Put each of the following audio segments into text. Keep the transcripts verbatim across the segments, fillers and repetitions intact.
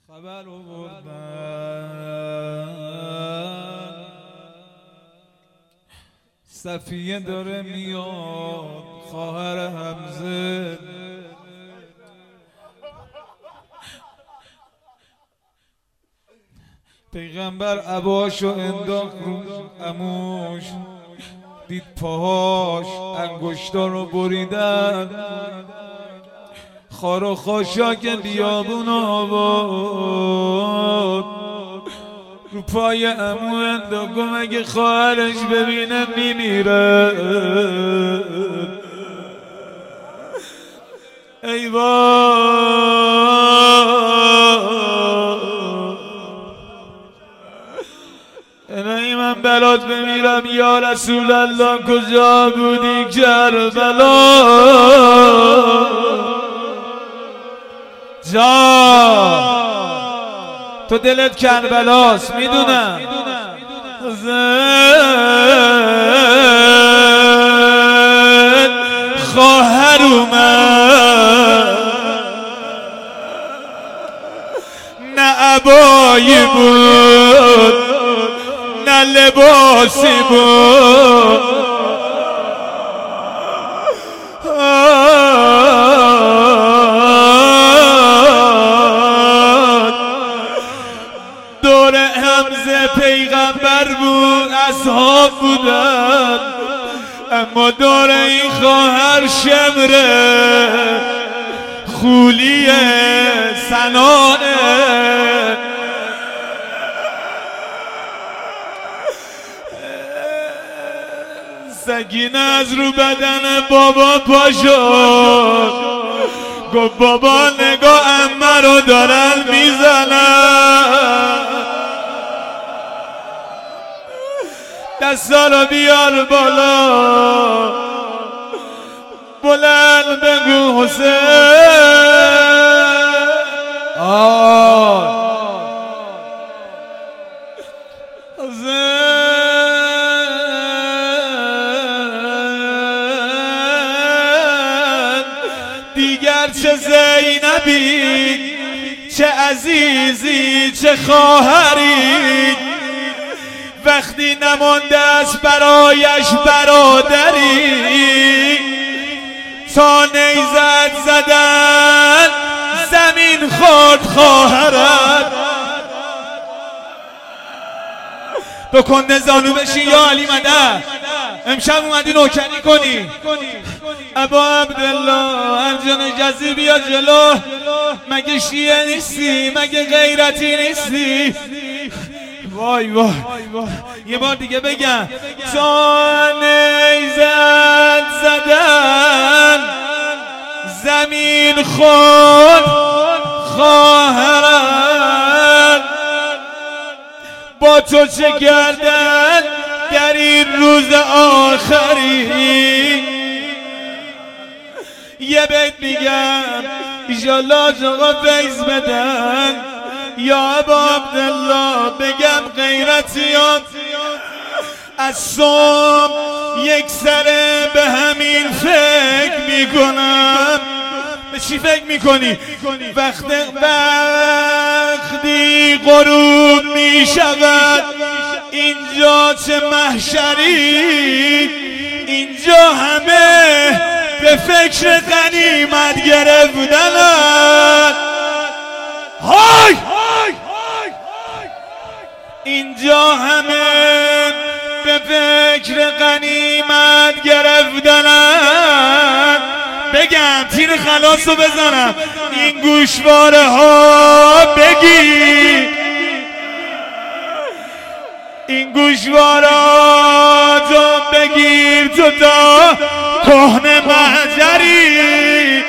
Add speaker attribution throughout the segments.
Speaker 1: خبر آوردن صفیه داره میاد، خواهر حمزه. پیغمبر عباشو انداخت رو عموش، دید پاهاش انگشتا رو بریدن، خار و خاشاک بیابون آورد رو پای عمو انداخت، اگه خواهرش ببینه میمیره. ای الهی من بلات بمیرم یا رسول الله، کجا بودی کربلا؟ جا تو دلت کربلاست میدونم. خواهر اومد نه عبایی بود نه لباسی بود، دور حمزه پیغمبر بود، اصحاب بودن، اما دور این خواهر شمره خولیه سنانه. سکینه از رو بدن بابا پاشد، گفت بابا نگاه عمه رو دارن میزنن، دستا رو بیار بالا، بلند بگو حسین. آه حسین دیگر چه زینبی، چه عزیزی، چه خواهری، وقتی نمانده است برایش برادری، تا نیزت زدن زمین خورد خواهرت. تو کنده زانو بشین یا علی مدد، امشب اومدی نوکری کنی. ابا عبدالله ارجان جزی بیا جلو، مگه شیعه نیستی؟ مگه غیرتی نیستی؟ وای وای یه بار دیگه بگم، تا نیزت زدن زمین خود خواهرت، با تو چه کردن در این روز آخری؟ یه بیت میگم ایشالله آقا فیض بدن، یا ابا عبدالله بگم غیرتیان از صبح یک سره به همین فکر میکنم. به چی فکر میکنی؟ وقت وقتی غروب میشود اینجا چه محشری، اینجا همه به فکر غنیمت گرفتنن. های اینجا همه به فکر غنیمت گرفتنن. بگم تیر خلاص رو بزنم، این گوشواره ها بگی، این گوشواره ها تو بگیر، تو تا کهنه محجری.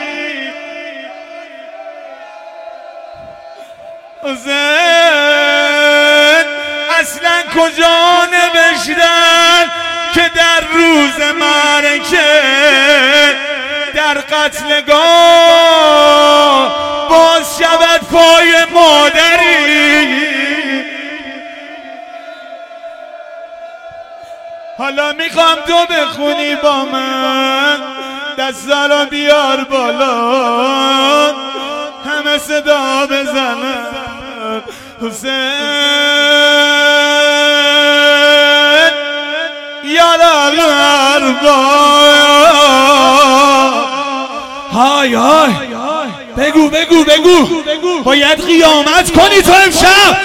Speaker 1: حسین اصلا کجا نوشتن که در روز معرکه در قتلگاه باز شود پای مادری؟ حالا میخوام تو بخونی با من، دستا رو بیار بالا، همه صدا بزنن. حسین یارال ارباب های های بگو بگو بگو باید قیامت کنی تو امشب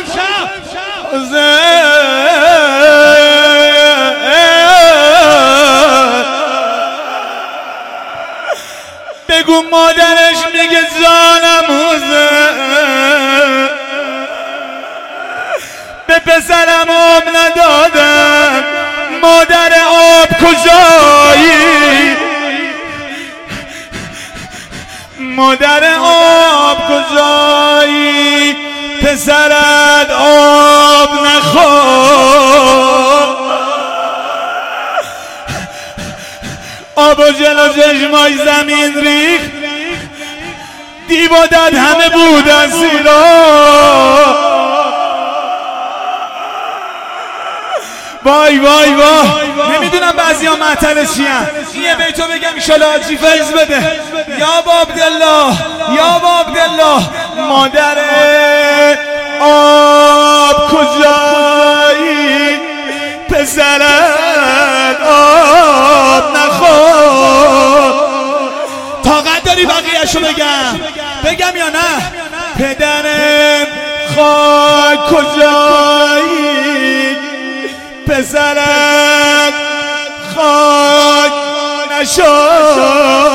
Speaker 1: بگو مادرش میگه جانم حسین به پسرم آب ندادم مادر آب کجایی مادر آب کجایی پسرت آب نخور آب و جلو چشمای زمین ریخ دیو دد همه بودن سیرا وای وای وای نمیدونم بعضی ها معطل چیان یه بیتو بگم ایشالا حاجی فیض بده یا با عبدالله یا با عبدالله مادر آب کجایی پسرت آب نخور طاقت داری بقیه‌شو بگم بگم یا نه پدرم خاک کجایی پسرت خاک نشد